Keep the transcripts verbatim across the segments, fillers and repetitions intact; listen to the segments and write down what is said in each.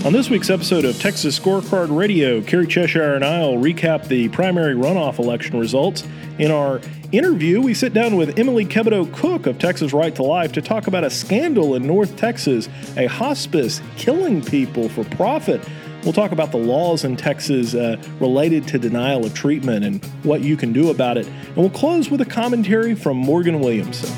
On this week's episode of Texas Scorecard Radio, Kerry Cheshire and I will recap the primary runoff election results. In our interview, we sit down with Emily Kebido Cook of Texas Right to Life to talk about a scandal in North Texas, a hospice killing people for profit. We'll talk about the laws in Texas uh, related to denial of treatment and what you can do about it. And we'll close with a commentary from Morgan Williamson.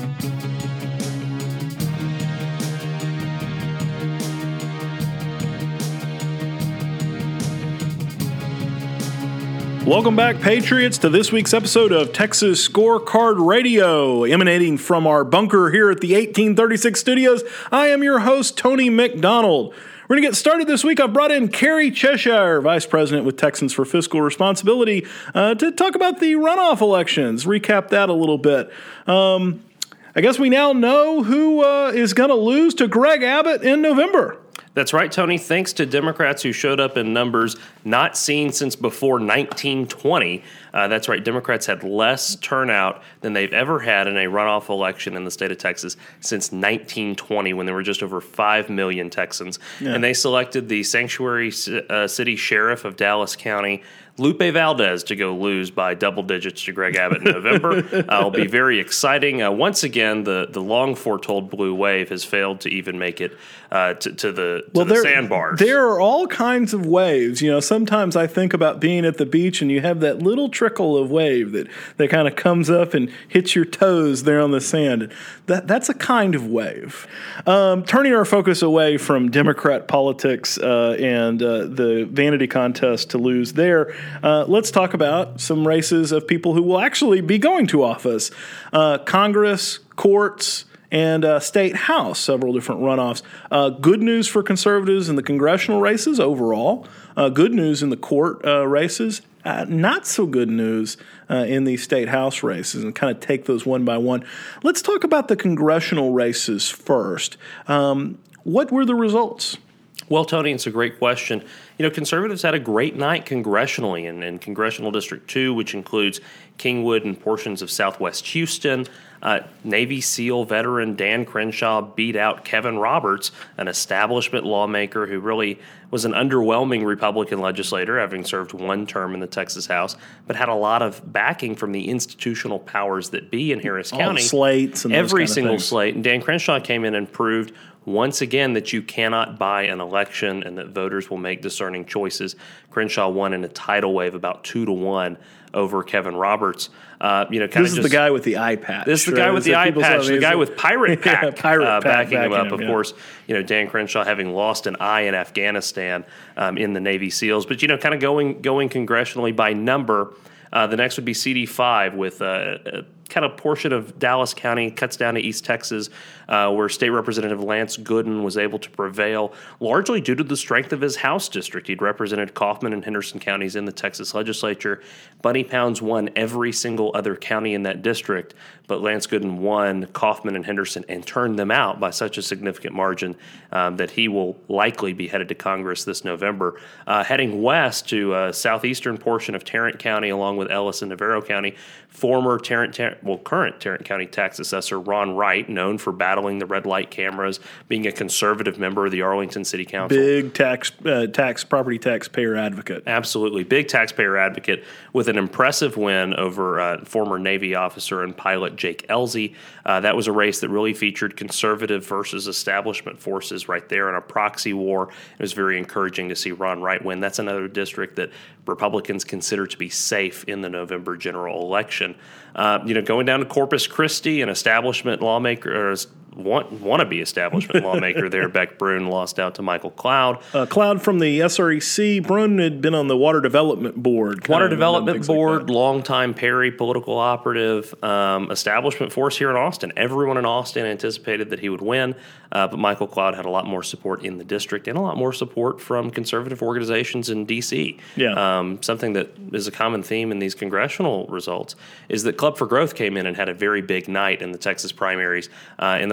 Welcome back, Patriots, to this week's episode of Texas Scorecard Radio. Emanating from our bunker here at the eighteen thirty-six studios, I am your host, Tony McDonald. We're going to get started this week. I've brought in Kerry Cheshire, Vice President with Texans for Fiscal Responsibility, uh, to talk about the runoff elections, recap that a little bit. Um, I guess we now know who uh, is going to lose to Greg Abbott in November. That's right, Tony. Thanks to Democrats who showed up in numbers not seen since before nineteen twenty. Uh, that's right, Democrats had less turnout than they've ever had in a runoff election in the state of Texas since nineteen twenty, when there were just over five million Texans. Yeah. And they selected the sanctuary uh, city sheriff of Dallas County, Lupe Valdez, to go lose by double digits to Greg Abbott in November. uh, it'll be very exciting. Uh, once again, the, the long foretold blue wave has failed to even make it uh, to, to the, to well, the there, sandbars. There are all kinds of waves. You know, sometimes I think about being at the beach and you have that little trickle of wave that, that kind of comes up and hits your toes there on the sand. That That's a kind of wave. Um, turning our focus away from Democrat politics uh, and uh, the vanity contest to lose there, Uh, let's talk about some races of people who will actually be going to office. Uh, Congress, courts, and uh, state house, several different runoffs. Uh, good news for conservatives in the congressional races overall. Uh, good news in the court uh, races. Uh, not so good news uh, in the state house races, and kind of take those one by one. Let's talk about the congressional races first. Um, what were the results? Well, Tony, it's a great question. You know, conservatives had a great night congressionally in, in Congressional District two, which includes Kingwood and portions of southwest Houston. Uh, Navy SEAL veteran Dan Crenshaw beat out Kevin Roberts, an establishment lawmaker who really was an underwhelming Republican legislator, having served one term in the Texas House, but had a lot of backing from the institutional powers that be in Harris All County. The slates and every those kind of single things. slate. And Dan Crenshaw came in and proved once again that you cannot buy an election and that voters will make discerning choices. Crenshaw won in a tidal wave, about two to one over Kevin Roberts. Uh, you know, kind this of is just, the guy with the eye patch. This is the guy right? with the so eye patch, the guy with Pirate Pack, yeah, Pirate uh, Pack backing him up. him, of yeah. course, you know, Dan Crenshaw having lost an eye in Afghanistan um, in the Navy SEALs. But, you know, kind of going going congressionally by number, uh, the next would be C D five with uh, a kind of portion of Dallas County, cuts down to East Texas, uh, where State Representative Lance Gooden was able to prevail, largely due to the strength of his House district. He'd represented Kaufman and Henderson counties in the Texas legislature. Bunny Pounds won every single other county in that district, but Lance Gooden won Kaufman and Henderson and turned them out by such a significant margin um, that he will likely be headed to Congress this November. Uh, heading west to a southeastern portion of Tarrant County, along with Ellis and Navarro County, former Tarrant, Tarrant well, current Tarrant County tax assessor Ron Wright, known for battling the red light cameras, being a conservative member of the Arlington City Council. Big tax, uh, tax, property taxpayer advocate. Absolutely. Big taxpayer advocate with an impressive win over uh, former Navy officer and pilot Jake Elsey. Uh, that was a race that really featured conservative versus establishment forces right there in a proxy war. It was very encouraging to see Ron Wright win. That's another district that Republicans consider to be safe in the November general election. Uh, you know, going down to Corpus Christi, an establishment lawmaker, or want, wannabe establishment lawmaker there, Beck Brune, lost out to Michael Cloud. Uh, Cloud from the S R E C. Brune had been on the Water Development Board. Water Development Board, like longtime Perry political operative, um, establishment force here in Austin. Everyone in Austin anticipated that he would win, uh, but Michael Cloud had a lot more support in the district and a lot more support from conservative organizations in D C. Yeah. Um, something that is a common theme in these congressional results is that Club for Growth came in and had a very big night in the Texas primaries. Uh, in the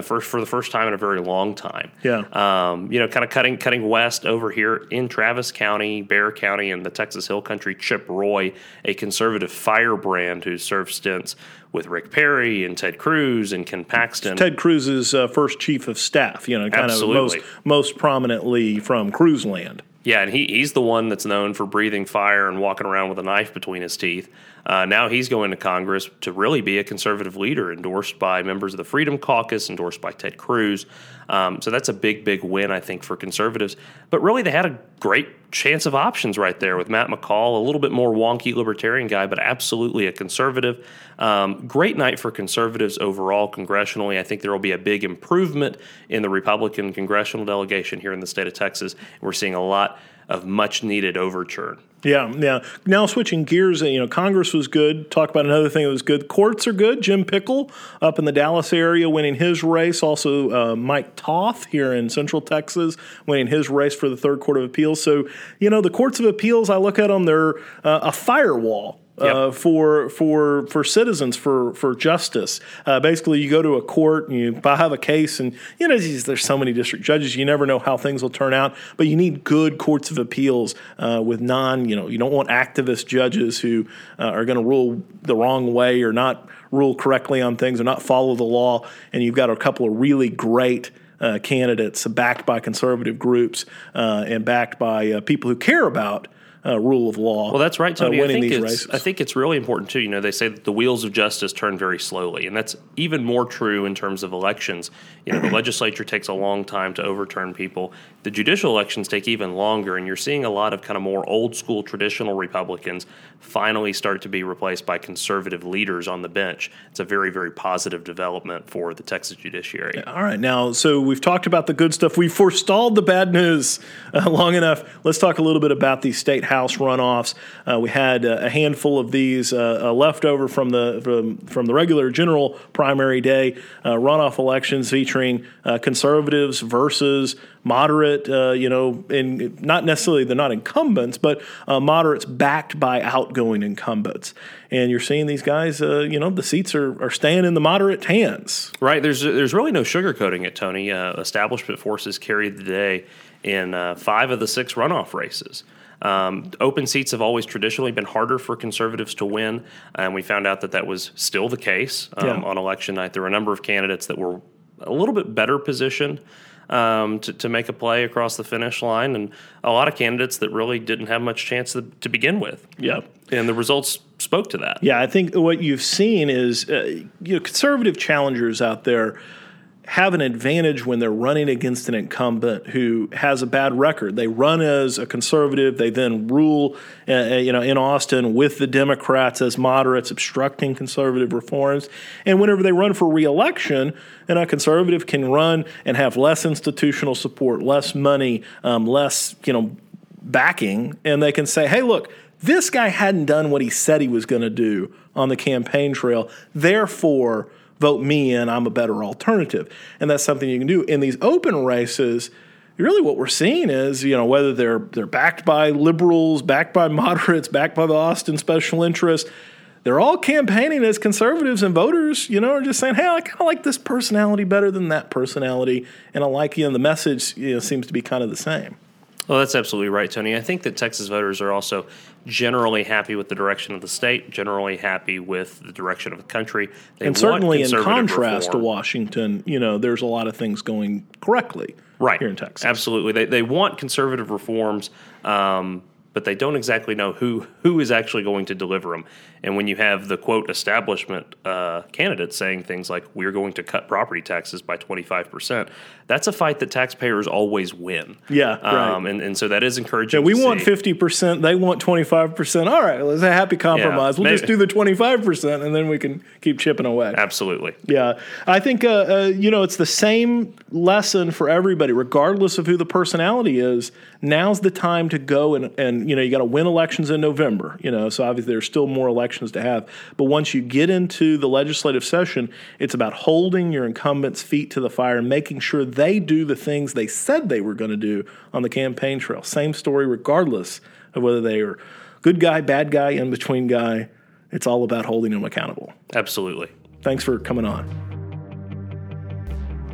first for the first time in a very long time. Yeah. Um, you know, kind of cutting cutting west over here in Travis County, Bexar County, and the Texas Hill Country. Chip Roy, a conservative firebrand who served stints with Rick Perry and Ted Cruz and Ken Paxton. Ted Cruz's uh, first chief of staff, you know, kind Absolutely. of most most prominently from Cruz land. Yeah, and he, he's the one that's known for breathing fire and walking around with a knife between his teeth. Uh, now he's going to Congress to really be a conservative leader, endorsed by members of the Freedom Caucus, endorsed by Ted Cruz. Um, so that's a big, big win, I think, for conservatives. But really, they had a great chance of options right there with Matt McCall, a little bit more wonky libertarian guy, but absolutely a conservative. Um, great night for conservatives overall congressionally. I think there will be a big improvement in the Republican congressional delegation here in the state of Texas. We're seeing a lot of much-needed overturn. Yeah, yeah. Now switching gears, you know, Congress was good. Talk about another thing that was good. Courts are good. Jim Pickle up in the Dallas area winning his race. Also, uh, Mike Toth here in Central Texas winning his race for the Third Court of Appeals. So, you know, the courts of appeals, I look at them, they're uh, a firewall. Uh, Yep. for for for citizens for for justice. Uh, basically, you go to a court and you have a case, and you know there's so many district judges. You never know how things will turn out, but you need good courts of appeals uh, with non. You know, you don't want activist judges who uh, are going to rule the wrong way or not rule correctly on things or not follow the law. And you've got a couple of really great uh, candidates backed by conservative groups uh, and backed by uh, people who care about Uh, rule of law. Well, that's right, Tony. Uh, I winning think these it's, races. I think it's really important too. You know, they say that the wheels of justice turn very slowly, and that's even more true in terms of elections. You know, the legislature takes a long time to overturn people. The judicial elections take even longer, and you're seeing a lot of kind of more old school traditional Republicans finally start to be replaced by conservative leaders on the bench. It's a very, very positive development for the Texas judiciary. All right. Now, so we've talked about the good stuff. We've forestalled the bad news uh, long enough. Let's talk a little bit about these state house runoffs. Uh, we had uh, a handful of these uh, uh, left over from the from, from the regular general primary day uh, runoff elections featuring uh, conservatives versus moderate, uh, you know, and not necessarily they're not incumbents, but uh, moderates backed by outgoing incumbents. And you're seeing these guys, uh, you know, the seats are, are staying in the moderate hands. Right. There's there's really no sugarcoating it, Tony. Uh, establishment forces carried the day in uh, five of the six runoff races. Um, open seats have always traditionally been harder for conservatives to win, and we found out that that was still the case um, Yeah. on election night. There were a number of candidates that were a little bit better positioned um, to, to make a play across the finish line, and a lot of candidates that really didn't have much chance to, to begin with. Yeah. And the results spoke to that. Yeah, I think what you've seen is, uh, you know, conservative challengers out there have an advantage when they're running against an incumbent who has a bad record. They run as a conservative. They then rule, uh, you know, in Austin with the Democrats as moderates, obstructing conservative reforms. And whenever they run for re-election, and a conservative can run and have less institutional support, less money, um, less, you know, backing, and they can say, hey, look, this guy hadn't done what he said he was going to do on the campaign trail. Therefore, vote me in, I'm a better alternative. And that's something you can do. In these open races, really what we're seeing is, you know, whether they're they're backed by liberals, backed by moderates, backed by the Austin special interest, they're all campaigning as conservatives, and voters, you know, are just saying, hey, I kind of like this personality better than that personality. And I like, you know, the message, you know, seems to be kind of the same. Well, that's absolutely right, Tony. I think that Texas voters are also generally happy with the direction of the state, generally happy with the direction of the country. They And want certainly in conservative contrast reform. to Washington, you know, there's a lot of things going correctly right here in Texas. Absolutely. They they want conservative reforms, um, but they don't exactly know who who is actually going to deliver them. And when you have the, quote, establishment uh, candidates saying things like, we're going to cut property taxes by twenty-five percent, that's a fight that taxpayers always win. Yeah, um, right. And, and so that is encouraging Yeah, we to want see. fifty percent. They want twenty-five percent. All right, let's a happy compromise. Yeah, we'll maybe. just do the twenty-five percent, and then we can keep chipping away. Absolutely. Yeah, I think, uh, uh, you know, it's the same lesson for everybody, regardless of who the personality is. Now's the time to go and, and you know, you got to win elections in November, you know, so obviously there's still more elections to have. But once you get into the legislative session, it's about holding your incumbents' feet to the fire and making sure they do the things they said they were going to do on the campaign trail. Same story regardless of whether they are good guy, bad guy, in-between guy. It's all about holding them accountable. Absolutely. Thanks for coming on.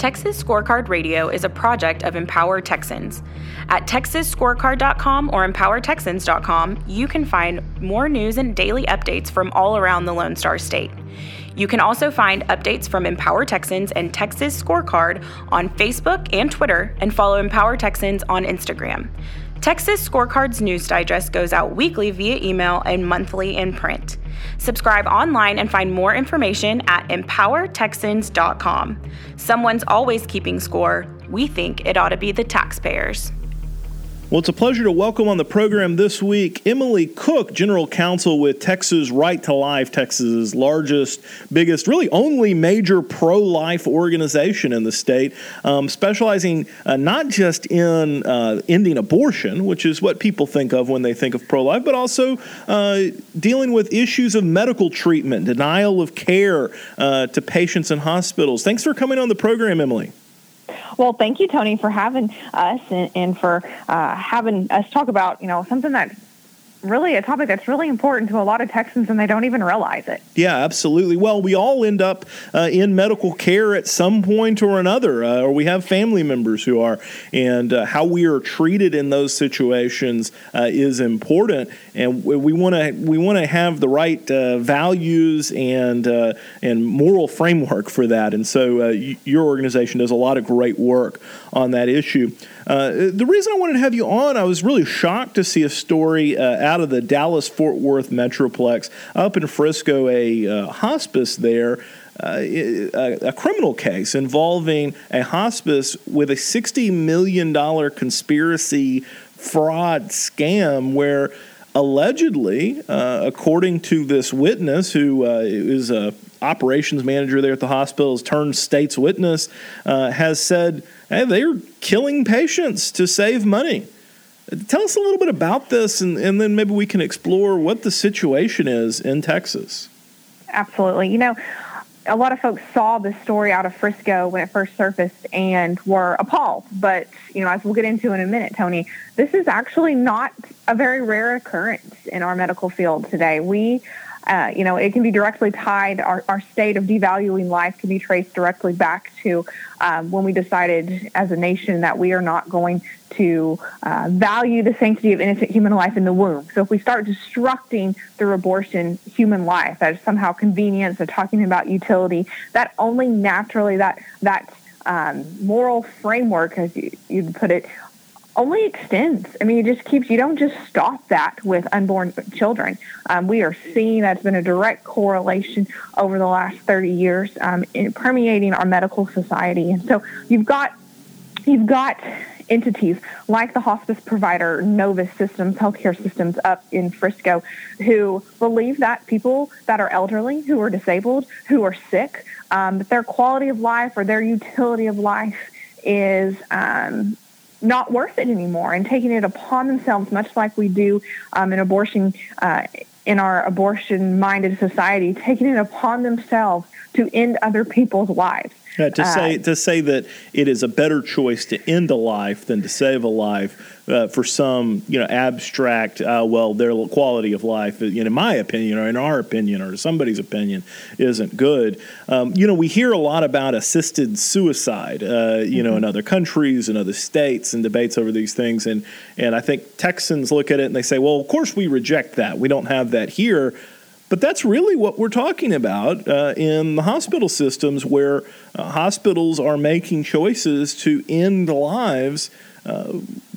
Texas Scorecard Radio is a project of Empower Texans. At texas scorecard dot com or empower texans dot com, you can find more news and daily updates from all around the Lone Star State. You can also find updates from Empower Texans and Texas Scorecard on Facebook and Twitter, and follow Empower Texans on Instagram. Texas Scorecard's news digest goes out weekly via email and monthly in print. Subscribe online and find more information at empower texans dot com. Someone's always keeping score. We think it ought to be the taxpayers. Well, it's a pleasure to welcome on the program this week Emily Cook, General Counsel with Texas Right to Life, Texas's largest, biggest, really only major pro-life organization in the state, um, specializing uh, not just in uh, ending abortion, which is what people think of when they think of pro-life, but also uh, dealing with issues of medical treatment, denial of care uh, to patients in hospitals. Thanks for coming on the program, Emily. Well, thank you, Tony, for having us and, and for uh, having us talk about, you know, something that's really a topic that's really important to a lot of Texans, and they don't even realize it. Yeah, absolutely. Well, we all end up uh, in medical care at some point or another, uh, or we have family members who are, and uh, how we are treated in those situations uh, is important. And we want to we want to have the right uh, values and uh, and moral framework for that. And so, uh, y- your organization does a lot of great work on that issue. Uh, the reason I wanted to have you on, I was really shocked to see a story uh, out of the Dallas-Fort Worth Metroplex up in Frisco, a uh, hospice there, uh, a, a criminal case involving a hospice with a sixty million dollars conspiracy fraud scam where allegedly, uh, according to this witness who uh, is a operations manager there at the hospital, has turned state's witness, uh, has said, hey, they're killing patients to save money. Tell us a little bit about this, and, and then maybe we can explore what the situation is in Texas. Absolutely. You know, a lot of folks saw this story out of Frisco when it first surfaced and were appalled. But, you know, as we'll get into in a minute, Tony, this is actually not a very rare occurrence in our medical field today. We Uh, you know, it can be directly tied, our, our state of devaluing life can be traced directly back to um, when we decided as a nation that we are not going to uh, value the sanctity of innocent human life in the womb. So if we start destructing through abortion human life, that is somehow convenience or talking about utility, that only naturally, that, that um, moral framework, as you, you'd put it, only extends. I mean, it just keeps, you don't just stop that with unborn children. Um, we are seeing that's been a direct correlation over the last thirty years um, in permeating our medical society. And so you've got, you've got entities like the hospice provider Novus Systems, healthcare systems up in Frisco, who believe that people that are elderly, who are disabled, who are sick, um, that their quality of life or their utility of life is um, not worth it anymore, and taking it upon themselves, much like we do um, in abortion, uh, in our abortion-minded society, taking it upon themselves to end other people's lives. Yeah, to say uh, to say that it is a better choice to end a life than to save a life uh, for some, you know, abstract, uh, well, their quality of life, you know, in my opinion, or in our opinion, or somebody's opinion, isn't good. Um, you know, we hear a lot about assisted suicide, uh, you mm-hmm. know, in other countries and other states, and debates over these things, and and I think Texans look at it and they say, well, of course we reject that. We don't have that here. But that's really what we're talking about uh, in the hospital systems, where uh, hospitals are making choices to end lives uh,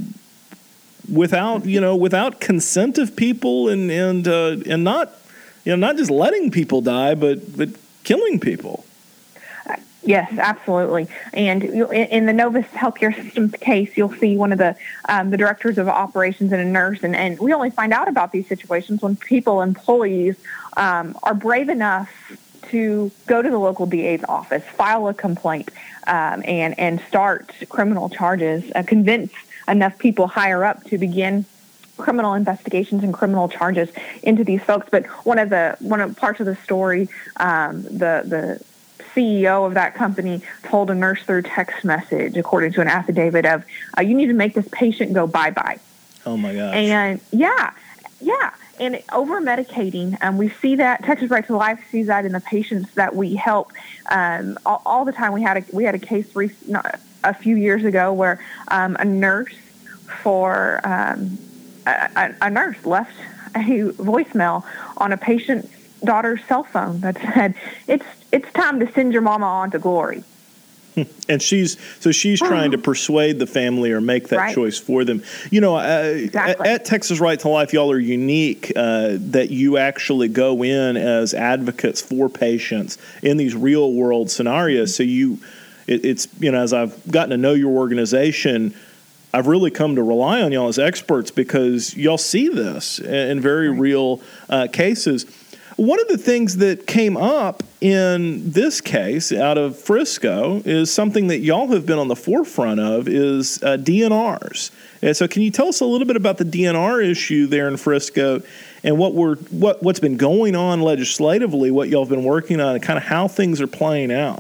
without, you know, without consent of people, and and uh, and not, you know, not just letting people die, but but killing people. Yes, absolutely. And in the Novus Healthcare Systems case, you'll see one of the um, the directors of operations and a nurse, and, and we only find out about these situations when people, employees, um, are brave enough to go to the local D A's office, file a complaint, um, and, and start criminal charges, uh, convince enough people higher up to begin criminal investigations and criminal charges into these folks. But one of the one of parts of the story, um, the the C E O of that company told a nurse through text message, according to an affidavit, of uh, you need to make this patient go bye-bye. Oh, my gosh. And, yeah, yeah. and over medicating, um, we see that Texas Right to Life sees that in the patients that we help um, all, all the time. We had a we had a case re- not, a few years ago where um, a nurse for um, a, a nurse left a voicemail on a patient's daughter's cell phone that said, "It's it's time to send your mama on to glory." And she's so she's trying to persuade the family or make that Right. choice for them. You know, uh, Exactly. at, at Texas Right to Life, y'all are unique uh, that you actually go in as advocates for patients in these real world scenarios. So you, it, it's you know, as I've gotten to know your organization, I've really come to rely on y'all as experts because y'all see this in very Right. real uh, cases. One of the things that came up in this case out of Frisco is something that y'all have been on the forefront of is uh, D N Rs. And so can you tell us a little bit about the D N R issue there in Frisco and what we're what, what's been going on legislatively, what y'all have been working on, and kind of how things are playing out?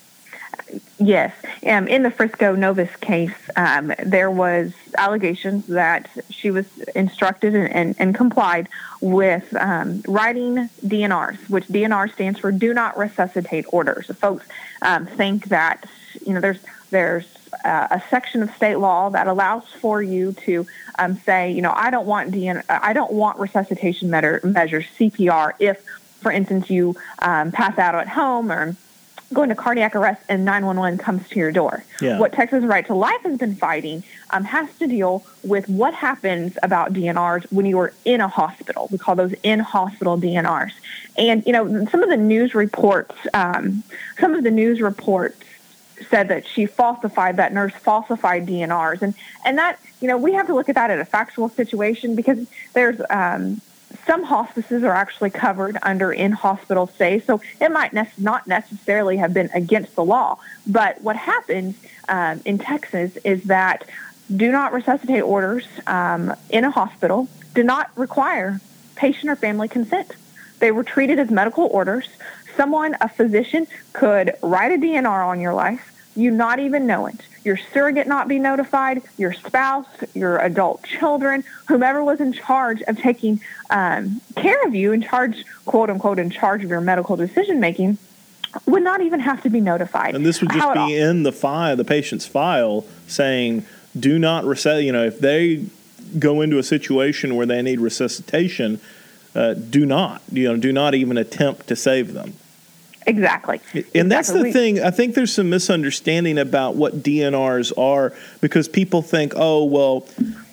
Yes. Um, in the Frisco Novus case, um, there was allegations that she was instructed and, and, and complied with um, writing D N Rs, which D N R stands for Do Not Resuscitate Orders. So folks um, think that, you know, there's there's uh, a section of state law that allows for you to um, say, you know, I don't want D N I don't want resuscitation measure, measures, C P R, if, for instance, you um, pass out at home or go into cardiac arrest and nine one one comes to your door. Yeah. What Texas Right to Life has been fighting um, has to deal with what happens about D N Rs when you are in a hospital. We call those in-hospital D N Rs. And, you know, some of the news reports, um, some of the news reports said that she falsified, that nurse falsified D N Rs. And, and that, you know, we have to look at that at a factual situation because there's um, some hospices are actually covered under in-hospital stay, so it might ne- not necessarily have been against the law. But what happens um, in Texas is that do not resuscitate orders um, in a hospital do not require patient or family consent. They were treated as medical orders. Someone, a physician, could write a D N R on your life, you not even know it. Your surrogate not be notified, your spouse, your adult children, whomever was in charge of taking um, care of you, in charge, quote unquote, in charge of your medical decision making, would not even have to be notified. And this would just How it be all- in the file, the patient's file, saying, do not resuscitate. You know, if they go into a situation where they need resuscitation, uh, do not, you know, do not even attempt to save them. Exactly. And that's Exactly. the thing. I think there's some misunderstanding about what D N Rs are because people think, oh, well,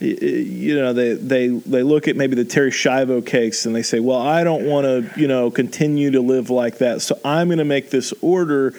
you know, they they, they look at maybe the Terry Schiavo case and they say, well, I don't want to, you know, continue to live like that, so I'm going to make this order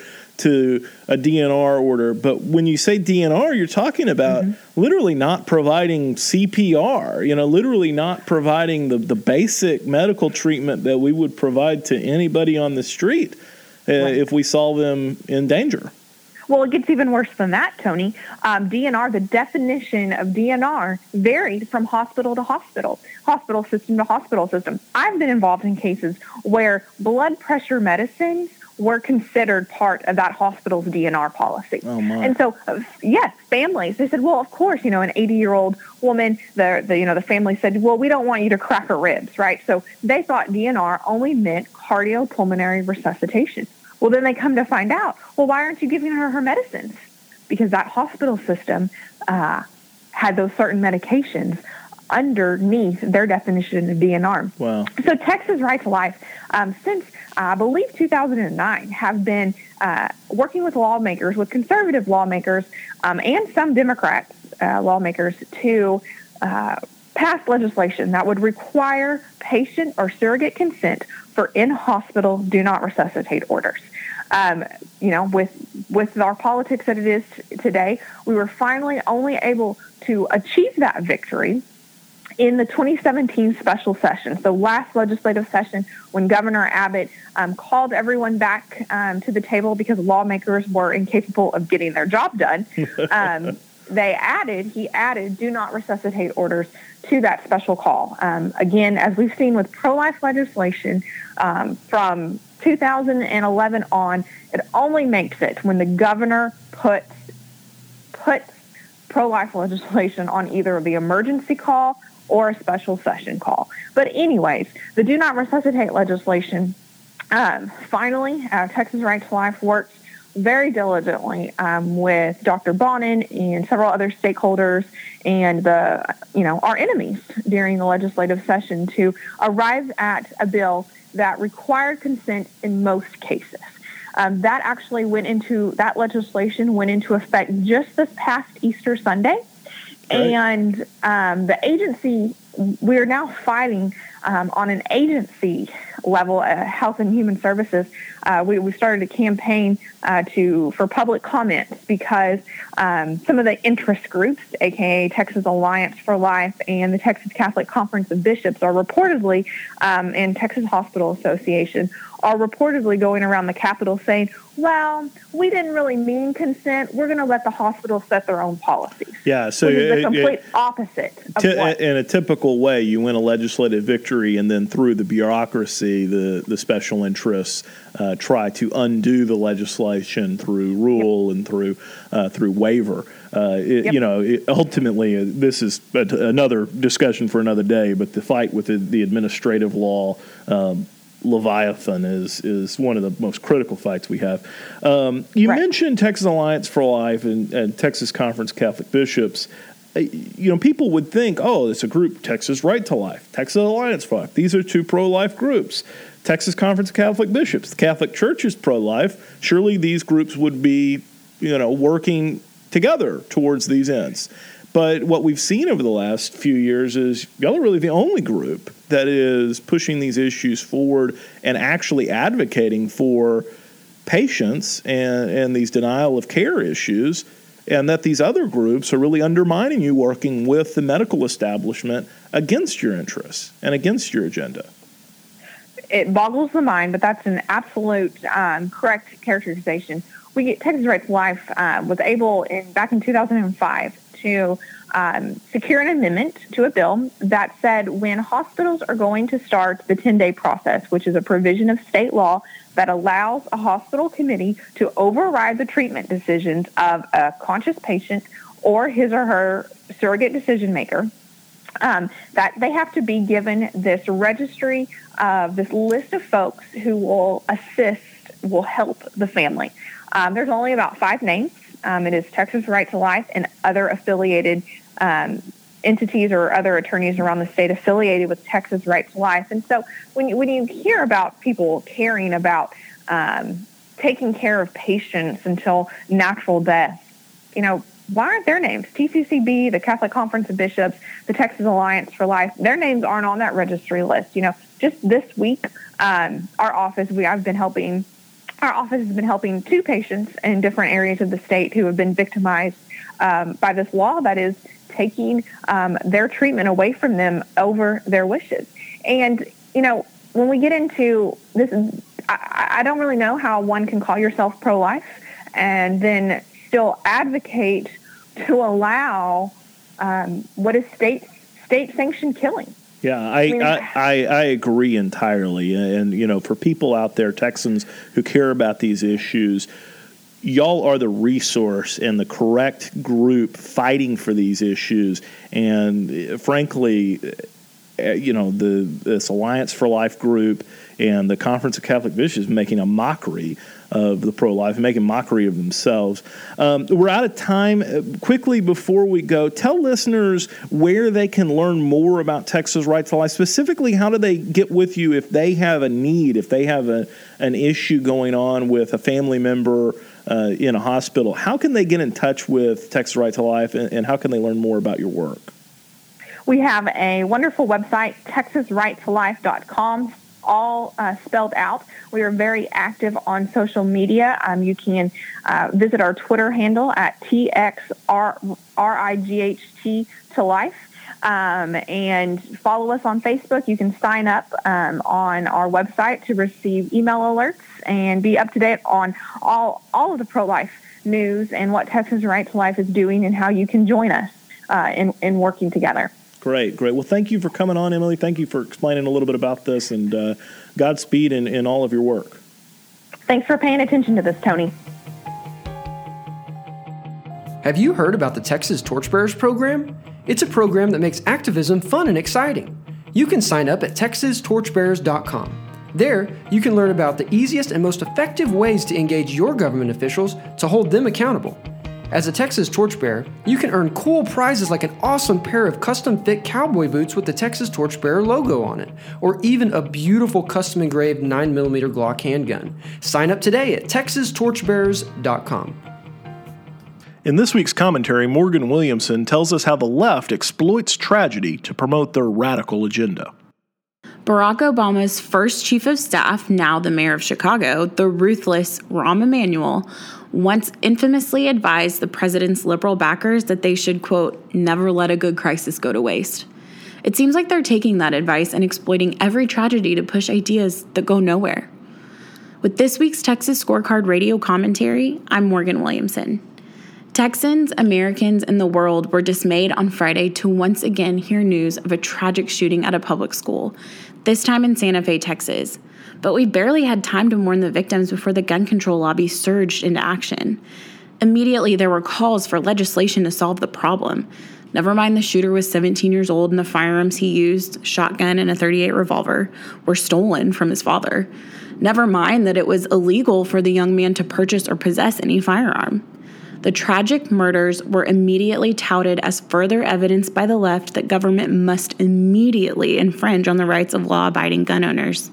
to a D N R order. But when you say D N R, you're talking about mm-hmm. literally not providing C P R, you know, literally not providing the, the basic medical treatment that we would provide to anybody on the street. Uh, Right. if we saw them in danger. Well, it gets even worse than that, Tony. Um, D N R, the definition of D N R varied from hospital to hospital, hospital system to hospital system. I've been involved in cases where blood pressure medicines were considered part of that hospital's D N R policy. Oh, my. And so, uh, yes, families, they said, well, of course, you know, an eighty-year-old woman, the, the, you know, the family said, well, we don't want you to crack her ribs, right? So they thought D N R only meant cardiopulmonary resuscitation. Well, then they come to find out, well, why aren't you giving her her medicines? Because that hospital system uh, had those certain medications underneath their definition of D N R. Wow. So Texas Right to Life, um, since uh, I believe two thousand nine, have been uh, working with lawmakers, with conservative lawmakers, um, and some Democrat uh, lawmakers to uh, pass legislation that would require patient or surrogate consent for in-hospital do not resuscitate orders. Um, you know, with with our politics that it is t- today, we were finally only able to achieve that victory in the twenty seventeen special session. So last legislative session, when Governor Abbott um, called everyone back um, to the table because lawmakers were incapable of getting their job done, um, they added, he added do not resuscitate orders to that special call. Um, again, as we've seen with pro-life legislation um, from two thousand eleven on, it only makes it when the governor puts puts pro-life legislation on either the emergency call or a special session call. But anyways, the Do Not Resuscitate legislation, um, finally, uh, Texas Right to Life worked very diligently um, with Doctor Bonin and several other stakeholders and the, you know, our enemies during the legislative session to arrive at a bill that required consent in most cases. Um, that actually went into, that legislation went into effect just this past Easter Sunday. Right. And um, the agency, we're now fighting um, on an agency level, uh, Health and Human Services. Uh, we, we started a campaign uh, to for public comments because um, some of the interest groups, aka Texas Alliance for Life and the Texas Catholic Conference of Bishops, are reportedly, um, and Texas Hospital Association, are reportedly going around the Capitol saying, well, we didn't really mean consent. We're going to let the hospital set their own policies. Yeah, so which is the it, complete it, opposite of t- what. In a typical way, you win a legislative victory, and then through the bureaucracy, the, the special interests uh, try to undo the legislation through rule yep. and through uh, through waiver. Uh, it, yep. You know, it, ultimately, uh, this is a, another discussion for another day, but the fight with the, the administrative law um, Leviathan is is one of the most critical fights we have. Um, you right. mentioned Texas Alliance for Life and, and Texas Conference of Catholic Bishops. Uh, you know, people would think, oh, it's a group, Texas Right to Life, Texas Alliance for Life. These are two pro-life groups. Texas Conference of Catholic Bishops, the Catholic Church is pro-life. Surely these groups would be, you know, working together towards these ends. But what we've seen over the last few years is y'all are really the only group that is pushing these issues forward and actually advocating for patients and, and these denial of care issues, and that these other groups are really undermining you working with the medical establishment against your interests and against your agenda. It boggles the mind, but that's an absolute um, correct characterization. We get Texas Right to Life uh, was able in back in two thousand five to um, secure an amendment to a bill that said when hospitals are going to start the ten-day process, which is a provision of state law that allows a hospital committee to override the treatment decisions of a conscious patient or his or her surrogate decision maker, um, that they have to be given this registry of this list of folks who will assist, will help the family. Um, there's only about five names. Um, it is Texas Right to Life and other affiliated um, entities or other attorneys around the state affiliated with Texas Right to Life. And so when you, when you hear about people caring about um, taking care of patients until natural death, you know, why aren't their names? T C C B, the Catholic Conference of Bishops, the Texas Alliance for Life, their names aren't on that registry list. You know, just this week, um, our office, we I've been helping Our office has been helping two patients in different areas of the state who have been victimized um, by this law that is taking um, their treatment away from them over their wishes. And, you know, when we get into this, I, I don't really know how one can call yourself pro-life and then still advocate to allow um, what is state state-sanctioned killing. Yeah, I, I, I, I agree entirely. And, you know, for people out there, Texans who care about these issues, y'all are the resource and the correct group fighting for these issues. And frankly, you know, the this Alliance for Life group and the Conference of Catholic Bishops making a mockery of the pro-life, making mockery of themselves. Um, we're out of time. Quickly, before we go, tell listeners where they can learn more about Texas Right to Life. Specifically, how do they get with you if they have a need, if they have a, an issue going on with a family member uh, in a hospital? How can they get in touch with Texas Right to Life, and, and how can they learn more about your work? We have a wonderful website, texas right to life dot com. all uh, spelled out. We are very active on social media. Um, you can uh, visit our Twitter handle at T X R I G H T to life. Um, and follow us on Facebook. You can sign up um, on our website to receive email alerts and be up to date on all, all of the pro-life news and what Texas Right to Life is doing and how you can join us uh, in, in working together. Great, great. Well, thank you for coming on, Emily. Thank you for explaining a little bit about this, and uh, Godspeed in, in all of your work. Thanks for paying attention to this, Tony. Have you heard about the Texas Torchbearers program? It's a program that makes activism fun and exciting. You can sign up at texas torchbearers dot com. There, you can learn about the easiest and most effective ways to engage your government officials to hold them accountable. As a Texas Torchbearer, you can earn cool prizes like an awesome pair of custom-fit cowboy boots with the Texas Torchbearer logo on it, or even a beautiful custom-engraved nine millimeter Glock handgun. Sign up today at texas torchbearers dot com. In this week's commentary, Morgan Williamson tells us how the left exploits tragedy to promote their radical agenda. Barack Obama's first chief of staff, now the mayor of Chicago, the ruthless Rahm Emanuel, once infamously advised the president's liberal backers that they should, quote, never let a good crisis go to waste. It seems like they're taking that advice and exploiting every tragedy to push ideas that go nowhere. With this week's Texas Scorecard Radio commentary, I'm Morgan Williamson. Texans, Americans, and the world were dismayed on Friday to once again hear news of a tragic shooting at a public school, this time in Santa Fe, Texas. But we barely had time to mourn the victims before the gun control lobby surged into action. Immediately, there were calls for legislation to solve the problem. Never mind the shooter was seventeen years old and the firearms he used, shotgun and a thirty-eight revolver, were stolen from his father. Never mind that it was illegal for the young man to purchase or possess any firearm. The tragic murders were immediately touted as further evidence by the left that government must immediately infringe on the rights of law-abiding gun owners.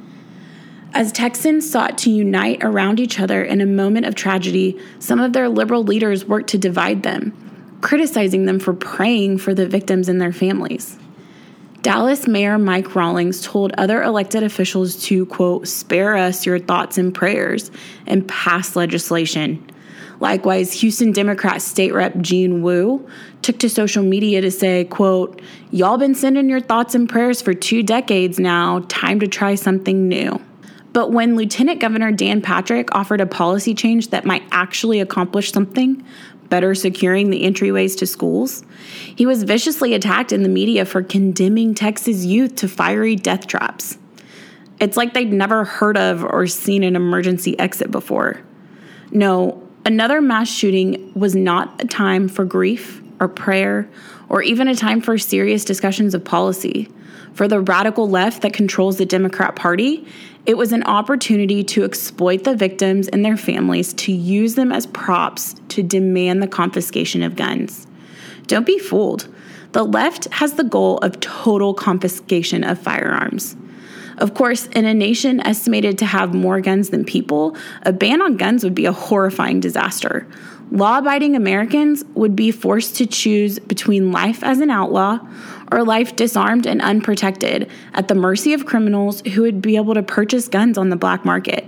As Texans sought to unite around each other in a moment of tragedy, some of their liberal leaders worked to divide them, criticizing them for praying for the victims and their families. Dallas Mayor Mike Rawlings told other elected officials to, quote, spare us your thoughts and prayers and pass legislation. Likewise, Houston Democrat State Rep Jean Wu took to social media to say, quote, y'all been sending your thoughts and prayers for two decades now, time to try something new. But when Lieutenant Governor Dan Patrick offered a policy change that might actually accomplish something, better securing the entryways to schools, he was viciously attacked in the media for condemning Texas youth to fiery death traps. It's like they'd never heard of or seen an emergency exit before. No, another mass shooting was not a time for grief or prayer or even a time for serious discussions of policy. For the radical left that controls the Democrat Party, it was an opportunity to exploit the victims and their families to use them as props to demand the confiscation of guns. Don't be fooled. The left has the goal of total confiscation of firearms. Of course, in a nation estimated to have more guns than people, a ban on guns would be a horrifying disaster. Law-abiding Americans would be forced to choose between life as an outlaw or life disarmed and unprotected at the mercy of criminals who would be able to purchase guns on the black market.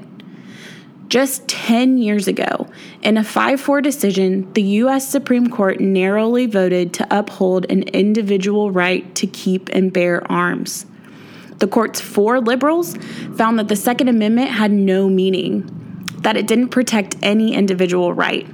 Just ten years ago, in a five four decision, the U S Supreme Court narrowly voted to uphold an individual right to keep and bear arms. The court's four liberals found that the Second Amendment had no meaning, that it didn't protect any individual right.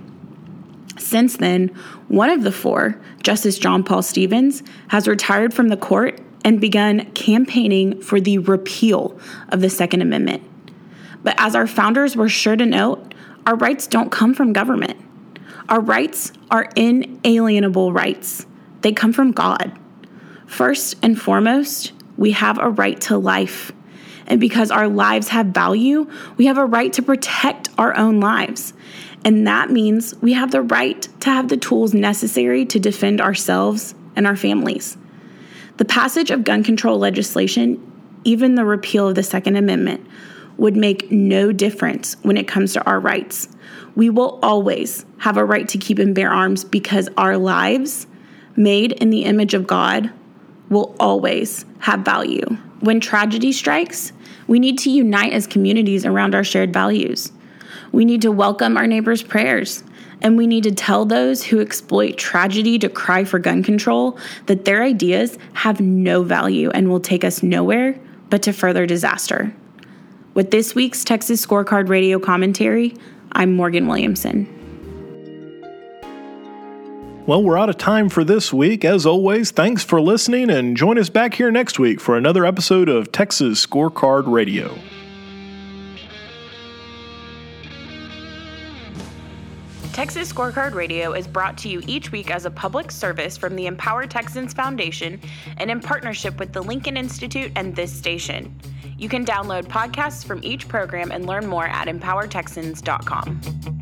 Since then, one of the four, Justice John Paul Stevens, has retired from the court and begun campaigning for the repeal of the Second Amendment. But as our founders were sure to note, our rights don't come from government. Our rights are inalienable rights. They come from God. First and foremost, we have a right to life. And because our lives have value, we have a right to protect our own lives. And that means we have the right to have the tools necessary to defend ourselves and our families. The passage of gun control legislation, even the repeal of the Second Amendment, would make no difference when it comes to our rights. We will always have a right to keep and bear arms because our lives, made in the image of God, will always have value. When tragedy strikes, we need to unite as communities around our shared values. We need to welcome our neighbors' prayers, and we need to tell those who exploit tragedy to cry for gun control that their ideas have no value and will take us nowhere but to further disaster. With this week's Texas Scorecard Radio commentary, I'm Morgan Williamson. Well, we're out of time for this week. As always, thanks for listening, and join us back here next week for another episode of Texas Scorecard Radio. Texas Scorecard Radio is brought to you each week as a public service from the Empower Texans Foundation and in partnership with the Lincoln Institute and this station. You can download podcasts from each program and learn more at empower texans dot com.